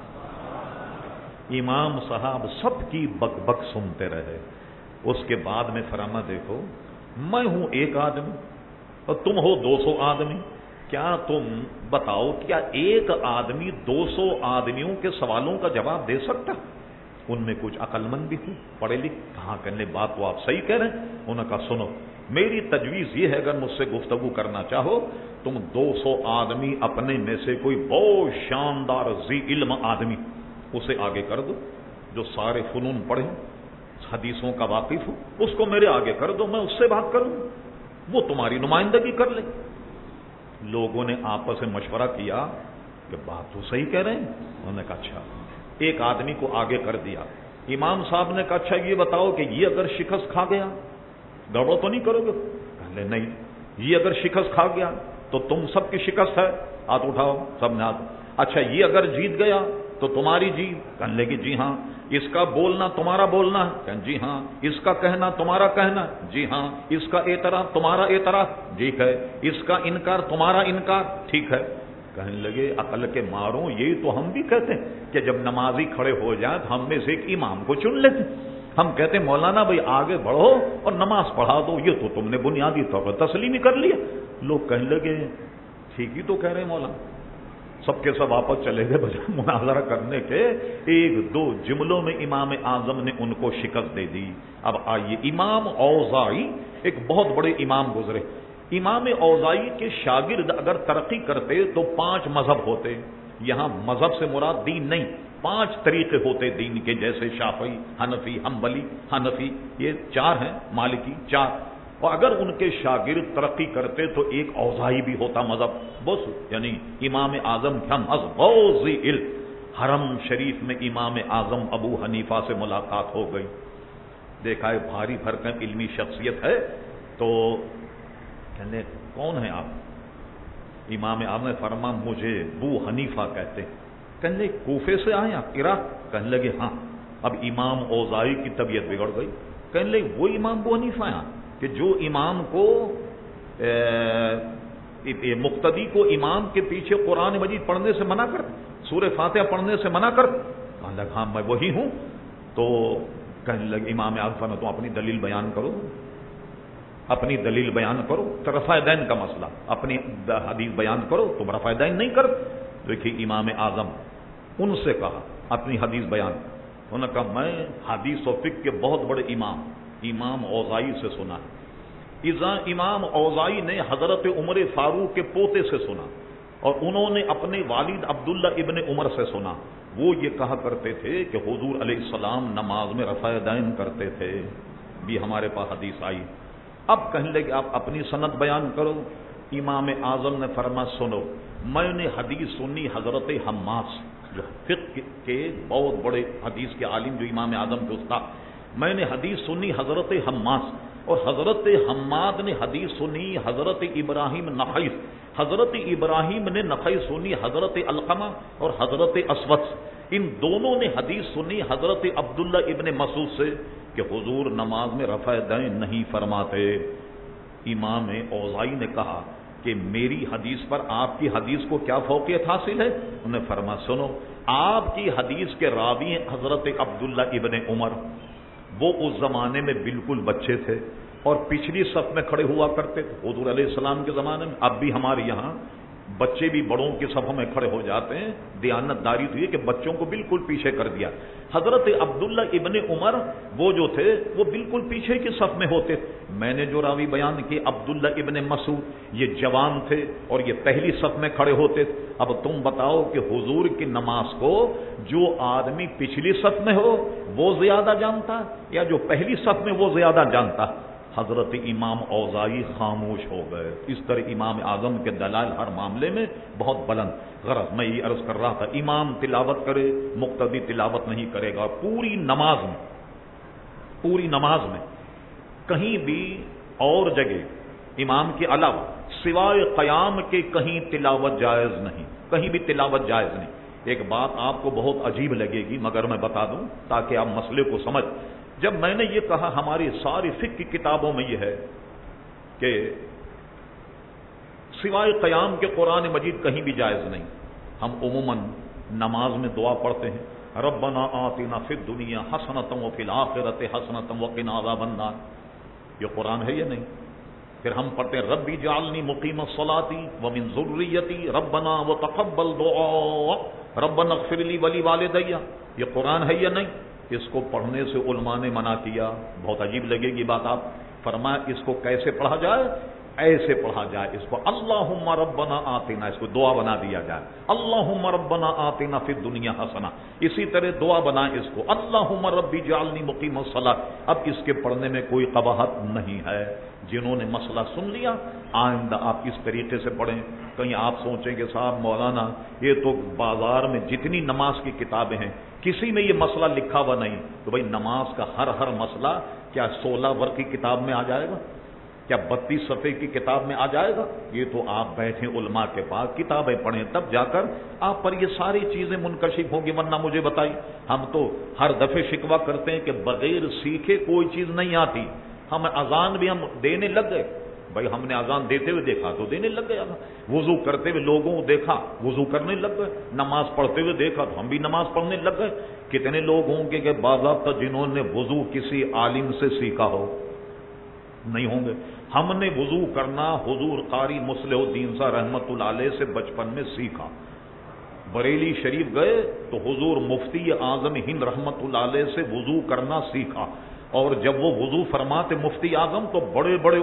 امام صاحب سب کی بک بک سنتے رہے، اس کے بعد میں فرما دیکھو میں ہوں ایک آدمی اور تم ہو 200 آدمی، کیا تم بتاؤ کیا ایک آدمی 200 آدمیوں کے سوالوں کا جواب دے سکتا؟ ان میں کچھ عقل مند بھی تھی، پڑھے لکھ، کہاں کرنے بات تو آپ صحیح کہہ رہے ہیں۔ انہوں نے کہا سنو میری تجویز یہ ہے اگر مجھ سے گفتگو کرنا چاہو تم 200 آدمی اپنے میں سے کوئی بہت شاندار ذی علم آدمی اسے آگے کر دو، جو سارے فنون پڑھے، حدیثوں کا واقف ہو، اس کو میرے آگے کر دو، میں اس سے بات کروں، وہ تمہاری نمائندگی کر لے۔ لوگوں نے آپس میں مشورہ کیا کہ بات تو صحیح کہہ رہے ہیں۔ انہوں نے کہا اچھا، ایک آدمی کو آگے کر دیا۔ امام صاحب نے کہا اچھا یہ بتاؤ کہ یہ اگر شکست کھا گیا گڑبڑ تو نہیں کرو گے؟ کہنے نہیں، یہ اگر شکست کھا گیا تو تم سب کی شکست ہے، ہاتھ اٹھاؤ، سب نے ہاتھ۔ اچھا یہ اگر جیت گیا تو تمہاری جیت؟ کہنے لگی جی ہاں۔ اس کا بولنا تمہارا بولنا ہے؟ کہنے جی ہاں۔ اس کا کہنا تمہارا کہنا؟ جی ہاں۔ اس کا اعتراف تمہارا اعتراف؟ ٹھیک ہے۔ اس کا انکار تمہارا انکار؟ ٹھیک ہے۔ کہنے لگے عقل کے ماروں یہی تو ہم بھی کہتے ہیں کہ جب نمازی کھڑے ہو جائیں تو ہم میں سے ایک امام کو چن لیتے، ہم کہتے ہیں مولانا بھائی آگے بڑھو اور نماز پڑھا دو، یہ تو تم نے بنیادی طور پر تسلیم ہی کر لیا۔ لوگ کہنے لگے ٹھیک ہی تو کہہ رہے ہیں مولانا۔ سب کے سب واپس چلے گئے، بجائے مناظرہ کرنے کے 1-2 جملوں میں امام اعظم نے ان کو شکست دے دی۔ اب آئیے امام اوزاعی ایک بہت بڑے امام گزرے، امام اوزاعی کے شاگرد اگر ترقی کرتے تو 5 مذہب ہوتے، یہاں مذہب سے مراد دین نہیں، 5 طریقے ہوتے دین کے، جیسے شافعی، حنفی، حنبلی، حنفی، یہ 4 ہیں، مالکی 4، اور اگر ان کے شاگرد ترقی کرتے تو ایک اوزاعی بھی ہوتا مذہب بس، یعنی امام اعظم ہم از غوثی علم۔ حرم شریف میں امام اعظم ابو حنیفہ سے ملاقات ہو گئی، دیکھا ہے بھاری بھرکم علمی شخصیت ہے، تو کہنے کون ہیں آپ؟ امام اعظم نے فرمایا مجھے ابو حنیفہ کہتے ہیں۔ کہنے کوفے سے آئے آپ، عراق؟ کہنے لگے ہاں۔ اب امام اوزاعی کی طبیعت بگڑ گئی، کہنے لگے وہ امام ابو حنیفہ ہیں کہ جو امام کو مقتدی کو امام کے پیچھے قرآن مجید پڑھنے سے منع کر، سورہ فاتحہ پڑھنے سے منع کر؟ کہنے لگا ہاں میں وہی ہوں۔ تو کہنے لگے امام اعظم نے تو اپنی دلیل بیان کرو، اپنی دلیل بیان کرو، تو رفع دین کا مسئلہ اپنی حدیث بیان کرو، تم رفع دین نہیں کر۔ دیکھیے امام اعظم ان سے کہا اپنی حدیث بیان، انہوں نے کہا میں حدیث و فقہ کے بہت بڑے امام اوزاعی سے سنا ہے۔ امام اوزاعی نے حضرت عمر فاروق کے پوتے سے سنا، اور انہوں نے اپنے والد عبداللہ ابن عمر سے سنا، وہ یہ کہا کرتے تھے کہ حضور علیہ السلام نماز میں رفع دین کرتے تھے، بھی ہمارے پاس حدیث آئی۔ اب کہنے لگے آپ اپنی سند بیان کرو۔ امام اعظم نے فرمایا سنو، میں نے حدیث سنی حضرت حماس، جو فقہ کے بہت بڑے حدیث کے عالم، جو امام اعظم کے استاد، میں نے حدیث سنی حضرت حماس، اور حضرت حماد نے حدیث سنی حضرت ابراہیم نخعی، حضرت ابراہیم نے نخعی سنی حضرت علقمہ اور حضرت اسود، ان دونوں نے حدیث سنی حضرت عبداللہ ابن مسعود سے کہ حضور نماز میں رفع دین نہیں فرماتے۔ امام اوزاعی نے کہا کہ میری حدیث پر آپ کی حدیث کو کیا فوقیت حاصل ہے؟ انہوں نے فرمایا سنو، آپ کی حدیث کے راوی ہیں حضرت عبداللہ ابن عمر، وہ اس زمانے میں بالکل بچے تھے اور پچھلی صف میں کھڑے ہوا کرتے تھے حضور علیہ السلام کے زمانے میں۔ اب بھی ہمارے یہاں بچے بھی بڑوں کی صفوں میں کھڑے ہو جاتے ہیں، دیانت داری تو یہ کہ بچوں کو بالکل پیچھے کر دیا۔ حضرت عبداللہ ابن عمر وہ جو تھے وہ بالکل پیچھے کی صف میں ہوتے تھے، میں نے جو راوی بیان کی عبداللہ ابن مسعود، یہ جوان تھے اور یہ پہلی صف میں کھڑے ہوتے تھے۔ اب تم بتاؤ کہ حضور کی نماز کو جو آدمی پچھلی صف میں ہو وہ زیادہ جانتا یا جو پہلی صف میں وہ زیادہ جانتا؟ حضرت امام اوزاعی خاموش ہو گئے۔ اس طرح امام اعظم کے دلائل ہر معاملے میں بہت بلند۔ غرض میں یہ عرض کر رہا تھا، امام تلاوت کرے، مقتدی تلاوت نہیں کرے گا۔ پوری نماز میں کہیں بھی اور جگہ امام کے علاوہ سوائے قیام کے کہیں تلاوت جائز نہیں، کہیں بھی تلاوت جائز نہیں۔ ایک بات آپ کو بہت عجیب لگے گی مگر میں بتا دوں تاکہ آپ مسئلے کو سمجھ۔ جب میں نے یہ کہا ہماری ساری فقہ کی کتابوں میں یہ ہے کہ سوائے قیام کے قرآن مجید کہیں بھی جائز نہیں، ہم عموماً نماز میں دعا پڑھتے ہیں، ربنا آتنا فی الدنیا حسنۃ وفی الآخرۃ حسنۃ وقنا عذاب النار، یہ قرآن ہے یا نہیں؟ پھر ہم پڑھتے ہیں رب اجعلنی مقیم الصلاۃ ومن ذریتی ربنا وتقبل دعاء ربنا اغفر لی ولوالدی، یہ قرآن ہے یا نہیں؟ اس کو پڑھنے سے علماء نے منع کیا۔ بہت عجیب لگے گی بات، آپ فرمایا اس کو کیسے پڑھا جائے؟ ایسے پڑھا جائے، اس کو اللہم ربنا آتنا، اس کو دعا بنا دیا جائے، اللہم ربنا آتنا فی الدنیا حسنہ، اسی طرح دعا بنائیں اس کو اللہم رب اجعلنی مقیم الصلاۃ۔ اب اس کے پڑھنے میں کوئی قباحت نہیں ہے۔ جنہوں نے مسئلہ سن لیا آئندہ آپ اس طریقے سے پڑھیں۔ کہیں آپ سوچیں کہ صاحب مولانا یہ تو بازار میں جتنی نماز کی کتابیں ہیں کسی میں یہ مسئلہ لکھا ہوا نہیں، تو بھائی نماز کا ہر مسئلہ کیا 16 ورق کی کتاب میں آ جائے گا؟ کیا 32 صفحے کی کتاب میں آ جائے گا؟ یہ تو آپ بیٹھیں علماء کے پاس کتابیں پڑھیں تب جا کر آپ پر یہ ساری چیزیں منکشف ہوں گی، ورنہ مجھے بتائیے ہم تو ہر دفعے شکوہ کرتے ہیں کہ بغیر سیکھے کوئی چیز نہیں آتی۔ ہم اذان بھی ہم دینے لگ گئے، بھائی ہم نے اذان دیتے ہوئے دیکھا تو دینے لگ گئے، وضو کرتے ہوئے لوگوں کو دیکھا وضو کرنے لگ گئے، نماز پڑھتے ہوئے دیکھا تو ہم بھی نماز پڑھنے لگ گئے۔ کتنے لوگ ہوں گے کہ باضابطہ جنہوں نے وضو کسی عالم سے سیکھا ہو؟ نہیں ہوں گے۔ ہم نے وضو کرنا حضور قاری مصلح الدین صاحب رحمت اللہ علیہ سے بچپن میں سیکھا۔ بریلی شریف گئے تو حضور مفتی اعظم ہند رحمت اللہ علیہ سے وضو کرنا سیکھا، اور جب وہ وضو فرماتے مفتی اعظم تو بڑے بڑے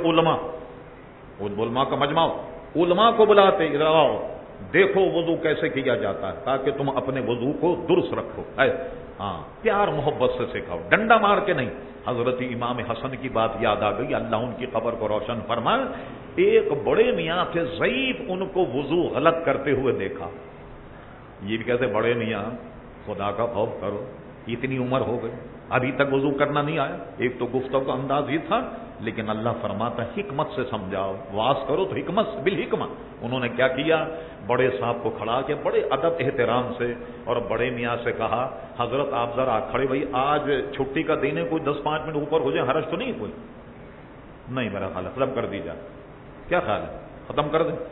علماء کا مجمع علماء کو بلاتے، ادھر دیکھو وضو کیسے کیا جاتا ہے تاکہ تم اپنے وضو کو درست رکھو۔ ہاں، پیار محبت سے سکھاؤ، ڈنڈا مار کے نہیں۔ حضرت امام حسن کی بات یاد آ گئی، اللہ ان کی قبر کو روشن فرمائے۔ ایک بڑے میاں تھے ضعیف، ان کو وضو غلط کرتے ہوئے دیکھا۔ یہ بھی کہتے بڑے میاں خدا کا خوف کرو، اتنی عمر ہو گئی ابھی تک وضو کرنا نہیں آیا۔ ایک تو گفتگو کا انداز ہی تھا، لیکن اللہ فرماتا حکمت سے سمجھاؤ، واز کرو تو حکمت بالحکمت۔ انہوں نے کیا کیا؟ بڑے صاحب کو کھڑا کیا بڑے ادب احترام سے، اور بڑے میاں سے کہا حضرت آپ ذرا کھڑے بھائی، آج چھٹی کا دن ہے، کوئی 10-5 منٹ اوپر ہو جائے، حرج تو نہیں کوئی؟ نہیں، میرا خیال ہے ختم کر دی جائے۔ کیا خیال ہے؟ ختم کر دیں؟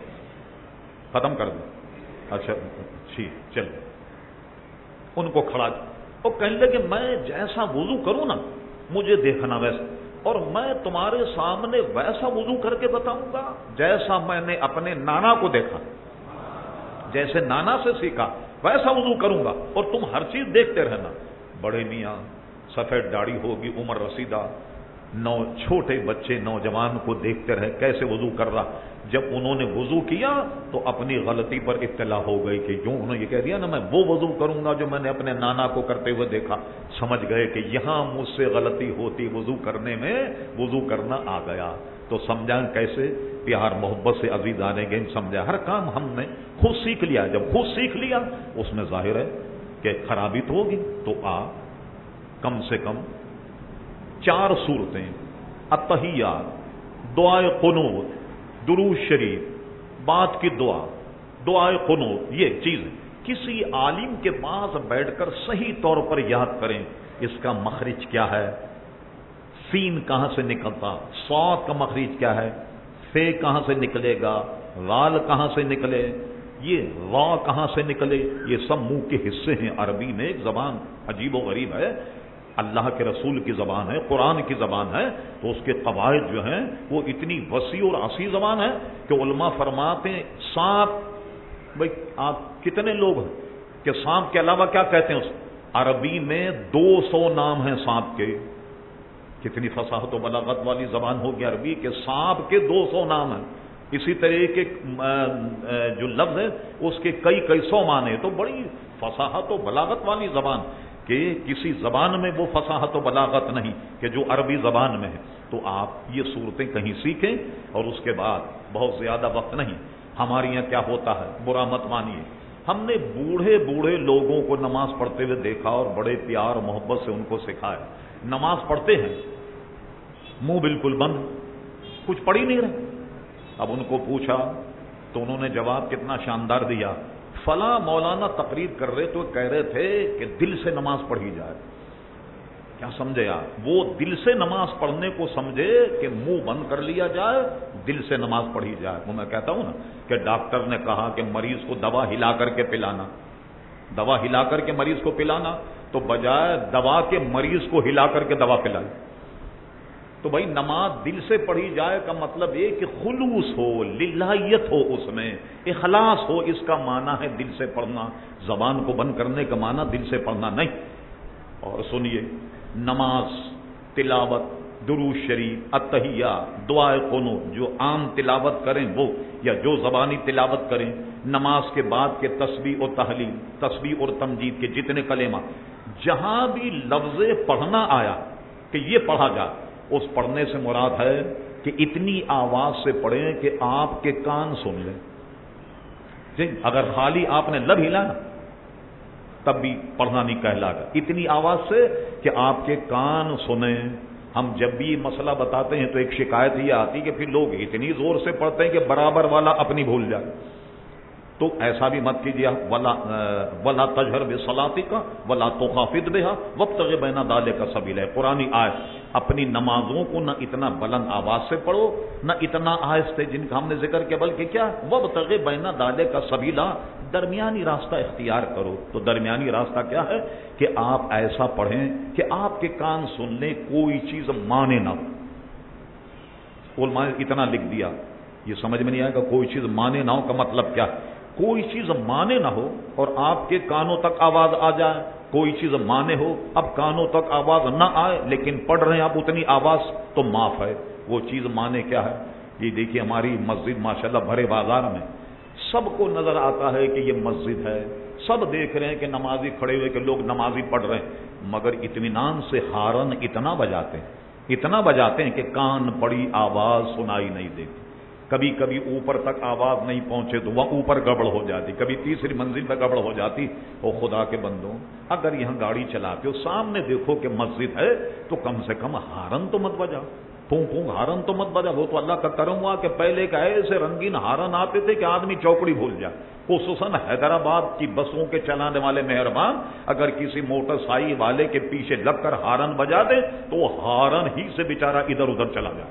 ختم کر دیں؟ اچھا ٹھیک، چل ان کو کھڑا، اور کہنے لگے میں جیسا وضو کروں نا مجھے دیکھنا ویسا، اور میں تمہارے سامنے ویسا وضو کر کے بتاؤں گا جیسا میں نے اپنے نانا کو دیکھا، جیسے نانا سے سیکھا ویسا وضو کروں گا، اور تم ہر چیز دیکھتے رہنا۔ بڑے میاں سفید داڑھی ہوگی، عمر رسیدہ، چھوٹے بچے نوجوان کو دیکھتے رہے کیسے وضو کر رہا۔ جب انہوں نے وضو کیا تو اپنی غلطی پر اطلاع ہو گئی کہ جو انہوں نے یہ کہہ دیا نا میں وہ وضو کروں گا جو میں نے اپنے نانا کو کرتے ہوئے دیکھا، سمجھ گئے کہ یہاں مجھ سے غلطی ہوتی، وضو کرنے میں وضو کرنا آ گیا۔ تو سمجھا کیسے؟ پیار محبت سے عزیز آنے گئے سمجھا۔ ہر کام ہم نے خود سیکھ لیا، جب خود سیکھ لیا اس میں ظاہر ہے کہ خرابی تو ہوگی، تو کم سے کم 4 صورتیں، التحیات، دعائے قنوت، درود شریف، بات کی دعا، دعائے قنوت، یہ چیزیں کسی عالم کے پاس بیٹھ کر صحیح طور پر یاد کریں۔ اس کا مخرج کیا ہے؟ سین کہاں سے نکلتا؟ صاد کا مخرج کیا ہے؟ فے کہاں سے نکلے گا؟ غال کہاں سے نکلے؟ یہ را کہاں سے نکلے؟ یہ سب منہ کے حصے ہیں۔ عربی میں ایک زبان عجیب و غریب ہے، اللہ کے رسول کی زبان ہے، قرآن کی زبان ہے، تو اس کے قواعد جو ہیں وہ اتنی وسیع اور وسیع زبان ہے کہ علماء فرماتے ہیں سانپ، بھائی آپ کتنے لوگ ہیں کہ سانپ کے علاوہ کیا کہتے ہیں؟ اس عربی میں 200 نام ہیں سانپ کے، کتنی فصاحت و بلاغت والی زبان ہوگی عربی کہ سانپ کے 200 نام ہیں، اسی طرح کے جو لفظ ہے اس کے کئی سو معنی، تو بڑی فصاحت و بلاغت والی زبان کہ کسی زبان میں وہ فصاحت و بلاغت نہیں کہ جو عربی زبان میں ہے۔ تو آپ یہ صورتیں کہیں سیکھیں، اور اس کے بعد بہت زیادہ وقت نہیں۔ ہمارے یہاں کیا ہوتا ہے، برا مت مانیے، ہم نے بوڑھے لوگوں کو نماز پڑھتے ہوئے دیکھا اور بڑے پیار محبت سے ان کو سکھایا۔ نماز پڑھتے ہیں، منہ بالکل بند، کچھ پڑھ ہی نہیں رہے۔ اب ان کو پوچھا تو انہوں نے جواب کتنا شاندار دیا، فلاں مولانا تقریر کر رہے تو کہہ رہے تھے کہ دل سے نماز پڑھی جائے۔ کیا سمجھے آپ؟ وہ دل سے نماز پڑھنے کو سمجھے کہ منہ بند کر لیا جائے، دل سے نماز پڑھی جائے۔ وہ میں کہتا ہوں نا کہ ڈاکٹر نے کہا کہ مریض کو دوا ہلا کر کے پلانا، دوا ہلا کر کے مریض کو پلانا، تو بجائے دوا کے مریض کو ہلا کر کے دوا پلائی۔ تو بھائی نماز دل سے پڑھی جائے کا مطلب یہ کہ خلوص ہو، للہیت ہو، اس میں اخلاص ہو، اس کا معنی ہے دل سے پڑھنا۔ زبان کو بند کرنے کا معنی دل سے پڑھنا نہیں۔ اور سنیے، نماز، تلاوت، درود شریف، اتحیہ، دعائے قنوت جو عام تلاوت کریں وہ، یا جو زبانی تلاوت کریں، نماز کے بعد کے تسبیح اور تحلیل، تسبیح اور تمجید کے جتنے کلمات، جہاں بھی لفظ پڑھنا آیا کہ یہ پڑھا جائے، اس پڑھنے سے مراد ہے کہ اتنی آواز سے پڑھیں کہ آپ کے کان سن لیں۔ اگر خالی آپ نے لب ہلایا تب بھی پڑھنا نہیں کہلا گا، اتنی آواز سے کہ آپ کے کان سنیں۔ ہم جب بھی مسئلہ بتاتے ہیں تو ایک شکایت یہ آتی کہ پھر لوگ اتنی زور سے پڑھتے ہیں کہ برابر والا اپنی بھول جائے۔ تو ایسا بھی مت کیجیے، ولا تجہر بصلاتک ولا تخافت بها وابتغ بین ذلک سبیلا۔ قرآنی آیت، اپنی نمازوں کو نہ اتنا بلند آواز سے پڑھو نہ اتنا آہستہ جن کا ہم نے ذکر کیا، بلکہ کیا، وابتغ بین ذلک سبیلا، درمیانی راستہ اختیار کرو۔ تو درمیانی راستہ کیا ہے کہ آپ ایسا پڑھیں کہ آپ کے کان سن لیں، کوئی چیز مانے نہ ہو۔ علماء نے اتنا لکھ دیا، یہ سمجھ میں نہیں آئے گا کوئی چیز مانے نہ ہو کا مطلب کیا؟ کوئی چیز مانے نہ ہو اور آپ کے کانوں تک آواز آ جائے، کوئی چیز مانے ہو اب کانوں تک آواز نہ آئے لیکن پڑھ رہے ہیں آپ اتنی آواز، تو معاف ہے۔ وہ چیز مانے کیا ہے؟ یہ دیکھیے ہماری مسجد ماشاءاللہ بھرے بازار میں سب کو نظر آتا ہے کہ یہ مسجد ہے، سب دیکھ رہے ہیں کہ نمازی کھڑے ہوئے کہ لوگ نمازی پڑھ رہے ہیں، مگر اطمینان سے ہارن اتنا بجاتے ہیں کہ کان پڑی آواز سنائی نہیں دیتی۔ کبھی کبھی اوپر تک آواز نہیں پہنچے تو وہاں اوپر گڑبڑ ہو جاتی، کبھی تیسری منزل پہ گڑبڑ ہو جاتی۔ او خدا کے بندوں، اگر یہاں گاڑی چلاتے ہو سامنے دیکھو کہ مسجد ہے تو کم سے کم ہارن تو مت بجاؤ، پھونک ہارن تو مت بجاؤ۔ وہ تو اللہ کا کرم ہوا کہ پہلے کا ایسے رنگین ہارن آتے تھے کہ آدمی چوکڑی بھول جائے، خصوصاً حیدرآباد کی بسوں کے چلانے والے مہربان اگر کسی موٹر سائیکل والے کے پیچھے لگ کر ہارن بجا دے تو وہ ہارن ہی سے بیچارہ ادھر ادھر چلا جائے۔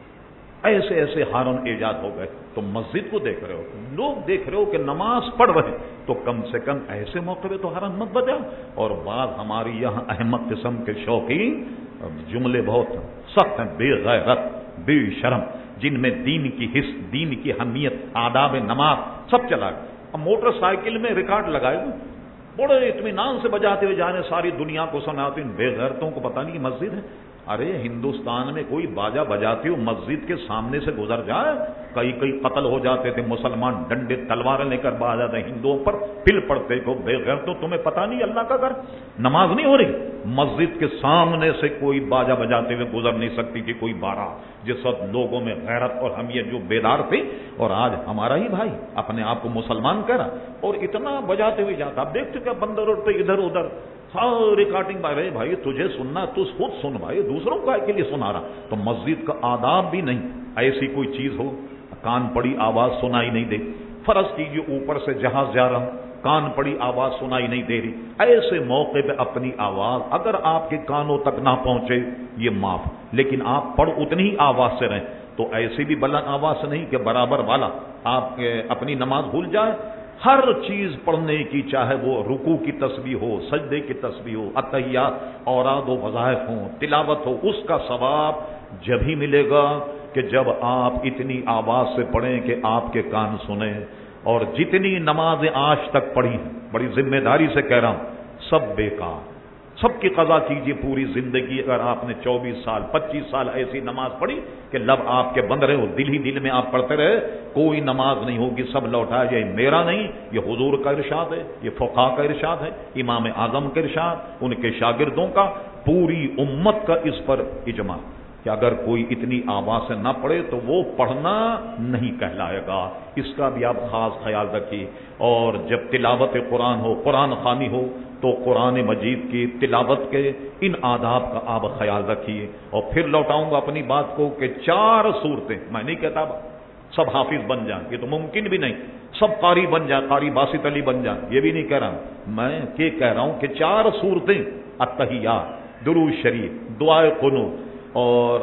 ایسے ایسے ہارن ایجاد ہو گئے۔ تو مسجد کو دیکھ رہے ہو، لوگ دیکھ رہے ہو کہ نماز پڑھ رہے تو کم سے کم ایسے موقع پہ تو ہارن مت بجاؤ۔ اور بعض ہماری یہاں احمد قسم کے شوقین جملے بہت سخت ہیں، بے غیرت، بے شرم، جن میں دین کی حص، دین کی اہمیت، آداب نماز سب چلا گیا۔ اب موٹر سائیکل میں ریکارڈ لگائے ہوئے بڑے اطمینان سے بجاتے ہوئے جانے، ساری دنیا کو سناتے ہیں، بے غیرتوں کو پتہ نہیں مسجد ہے۔ ارے ہندوستان میں کوئی باجا بجاتے ہو مسجد کے سامنے سے گزر جائے، کئی قتل ہو جاتے تھے، مسلمان ڈنڈے تلواریں لے کر باز آتے ہندوؤں پر پھل پڑتے کو بے غیرتوں، تمہیں پتہ نہیں اللہ کا گھر نماز نہیں ہو رہی؟ مسجد کے سامنے سے کوئی باجا بجاتے ہوئے گزر نہیں سکتی تھی کوئی بارہ، جس وقت لوگوں میں غیرت اور حمیت جو بیدار تھی۔ اور آج ہمارا ہی بھائی اپنے آپ کو مسلمان کرا اور اتنا بجاتے ہوئے جاتا، اب دیکھتے کیا بندر اڑتے ادھر ادھر، ریکارڈنگ بھائی بھائی تجھے سننا تو خود سن بھائی، دوسروں کا کے لیے سنا رہا۔ تو مسجد کا آداب بھی نہیں، ایسی کوئی چیز ہو کان پڑی آواز سنائی نہیں دے۔ فرض کیجیے اوپر سے جہاز جا رہا ہوں، کان پڑی آواز سنائی نہیں دے رہی، ایسے موقع پہ اپنی آواز اگر آپ کے کانوں تک نہ پہنچے یہ معاف، لیکن آپ پڑھ اتنی ہی آواز سے رہیں۔ تو ایسی بھی بلند آواز سے نہیں کہ برابر والا آپ اپنی نماز بھول جائے۔ ہر چیز پڑھنے کی، چاہے وہ رکوع کی تسبیح ہو، سجدے کی تسبیح ہو، اتحیات، اوراد و وظائف ہوں، تلاوت ہو، اس کا ثواب جب ہی ملے گا کہ جب آپ اتنی آواز سے پڑھیں کہ آپ کے کان سنیں۔ اور جتنی نمازیں آج تک پڑھی، بڑی ذمہ داری سے کہہ رہا ہوں، سب بیکار، سب کی قضا کیجئے پوری زندگی. اگر آپ نے 24 سال 25 سال ایسی نماز پڑھی کہ لب آپ کے بند رہے ہو، دل ہی دل میں آپ پڑھتے رہے، کوئی نماز نہیں ہوگی، سب لوٹایا جائے. میرا نہیں، یہ حضور کا ارشاد ہے، یہ فقہا کا ارشاد ہے، امام اعظم کا ارشاد، ان کے شاگردوں کا، پوری امت کا اس پر اجماع کہ اگر کوئی اتنی آواز سے نہ پڑھے تو وہ پڑھنا نہیں کہلائے گا. اس کا بھی آپ خاص خیال رکھیے. اور جب تلاوت قرآن ہو، قرآن خوانی ہو، تو قرآن مجید کی تلاوت کے ان آداب کا آپ خیال رکھیے. اور پھر لوٹاؤں گا اپنی بات کو کہ 4 صورتیں، میں نہیں کہتا سب حافظ بن جائیں، یہ تو ممکن بھی نہیں، سب قاری بن جائیں، قاری باسط علی بن جائیں، یہ بھی نہیں کہہ رہا ہوں. میں یہ کہہ رہا ہوں کہ 4 صورتیں، التحیات، درود شریف، دعائے قنوت اور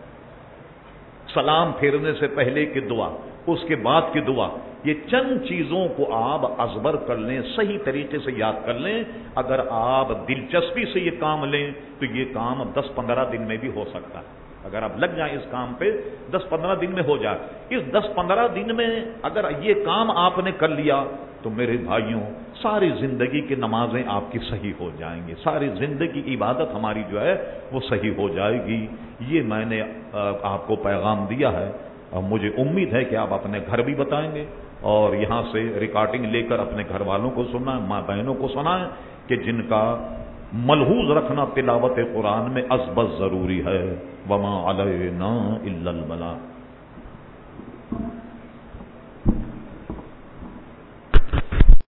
سلام پھیرنے سے پہلے کی دعا، اس کے بعد کی دعا، یہ چند چیزوں کو آپ ازبر کر لیں، صحیح طریقے سے یاد کر لیں. اگر آپ دلچسپی سے یہ کام لیں تو یہ کام 10-15 دن میں بھی ہو سکتا ہے. اگر آپ لگ جائیں اس کام پہ 10-15 دن میں ہو جائے. اس 10-15 دن میں اگر یہ کام آپ نے کر لیا تو میرے بھائیوں ساری زندگی کی نمازیں آپ کی صحیح ہو جائیں گی، ساری زندگی عبادت ہماری جو ہے وہ صحیح ہو جائے گی. یہ میں نے آپ کو پیغام دیا ہے اور مجھے امید ہے کہ آپ اپنے گھر بھی بتائیں گے اور یہاں سے ریکارڈنگ لے کر اپنے گھر والوں کو سنائیں، ماں بہنوں کو سنائیں کہ جن کا ملحوظ رکھنا تلاوت قرآن میں ازبز ضروری ہے. وما علینا الا البلاغ.